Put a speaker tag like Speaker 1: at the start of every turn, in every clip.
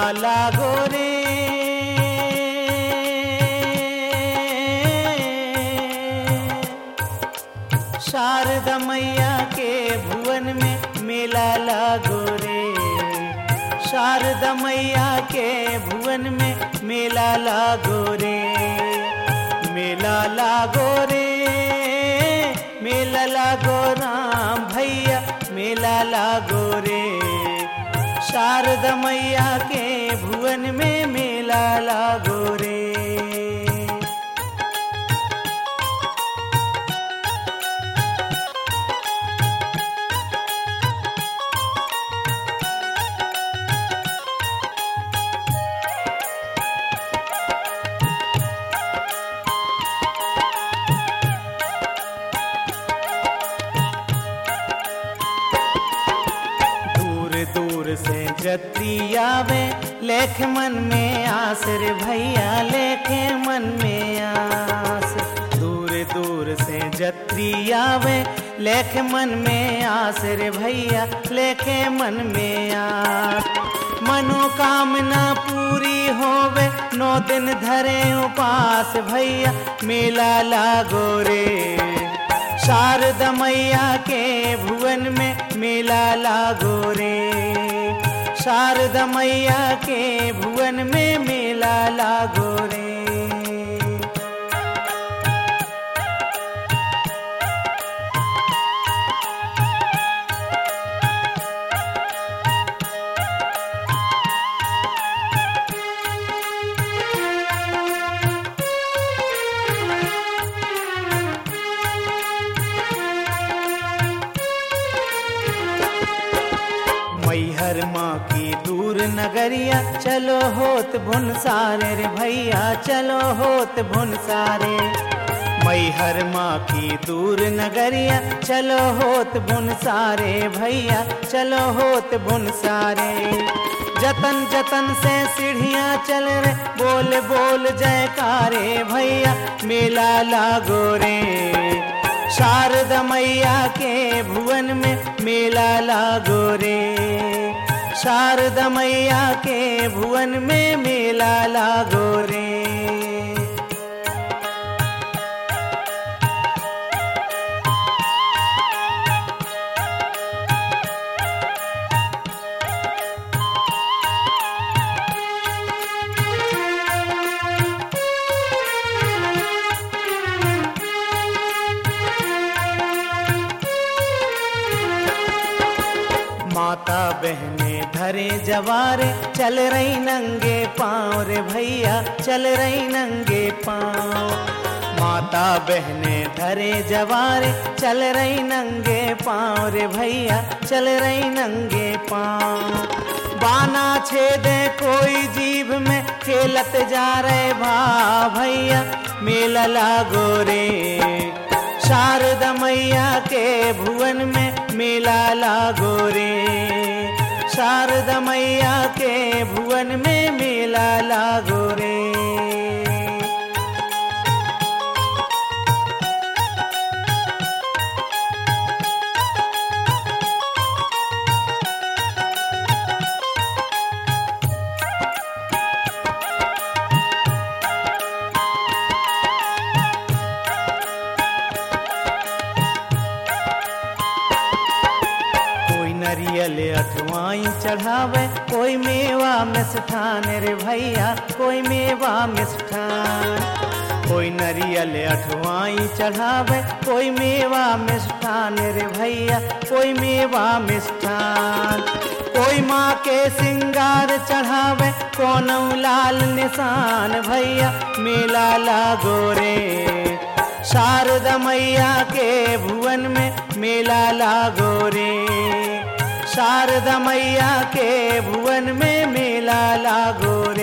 Speaker 1: लागो रे। शारदा मैया के भुवन में मेला लागो रे। शारदा मैया के भुवन में मेला लागो रे। मेला लागो रे, मेला लागो राम भैया, मेला लागो रे। शारदा मैया के भुवन में मेला लागो रे। से जत्री आवे लेख मन में आस रे भैया, लेखे मन में आस। दूर दूर से जत्री आवे लेख मन में आस रे भैया, लेखे मन में आस। मनोकामना पूरी होवे 9 दिन धरे उपास भैया, मेला लागो रे। शारदा मैया के भुवन में मेला लागो रे। शारदा मैया के भुवन में मेला लागो रे। मैहर माँ की दूर नगरिया, चलो होत भुन सारे रे भैया, चलो होत भुन सारे। मैहर माँ की दूर नगरिया, चलो होत भुन सारे भैया, चलो होत भुन सारे। जतन जतन से सीढ़ियाँ चल रे, बोल बोल जयकारे भैया, मेला लागो रे। शारदा मैया के भुवन में मेला लागो रे। शारदा मैया के भुवन में मेला लागो रे। माता बहने धरे जवारे, चल रही नंगे पाँव रे भैया, चल रही नंगे पाँव। माता बहने धरे जवारे, चल रही नंगे पाँव रे भैया, चल रही नंगे पाँव। बाना छेदे कोई जीभ में, खेलत जा रहे भा भैया, मेला लागो रे। शारदा मैया के भुवन में मेला लागो रे। शारदा मैया के भुवन में मेला लागो रे। नरियल अठवाई चढ़ावे, कोई मेवा मिष्ठान रे भैया, कोई मेवा मिष्ठान। कोई नरियल अठवाई चढ़ावे, कोई मेवा मिष्ठान रे भैया, कोई मेवा मिष्ठान। कोई माँ के सिंगार चढ़ावे, कोनौ लाल निशान भैया, मेला लागो रे। शारदा मैया के भुवन में मेला लागो रे। शारदा मैया के भुवन में मेला लागो रे।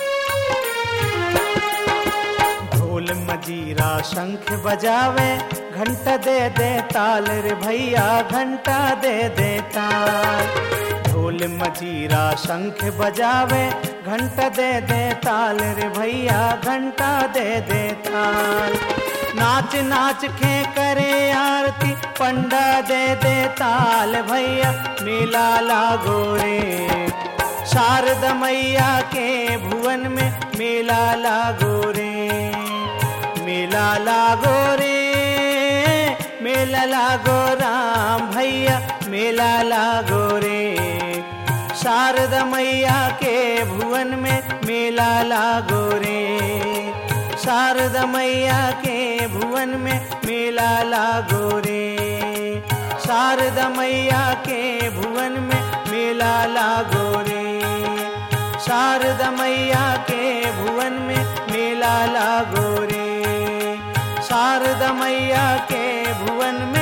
Speaker 1: मजीरा शंख बजावे, घंटा दे दे ताल रे भैया, घंटा दे दे ताल। ढोल मजीरा शंख बजावे, घंटा दे दे ताल रे भैया, घंटा दे दे ताल। नाच नाच के करे आरती, पंडा दे दे ताल भैया, मेला लागो रे। शारदा मैया के भुवन में मेला लागो रे, मेला लागो रे, मेला लागो राम भैया, मेला लागो रे। शारदा मैया के भुवन में मेला लागो रे, शारदा मैया के भुवन में मेला लागो रे। शारदा मैया के भुवन में मेला लागो रे, शारदा मैया के भुवन में मेला लागो रे। शारदा मैया के भुवन में